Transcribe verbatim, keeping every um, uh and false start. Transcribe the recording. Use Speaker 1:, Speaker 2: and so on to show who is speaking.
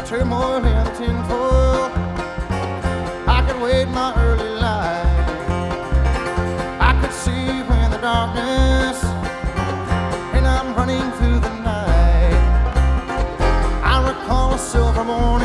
Speaker 1: turmoil in the tinfoil. I could wait my early light. I could see when the darkness, and I'm running through the night. I recall a silver morning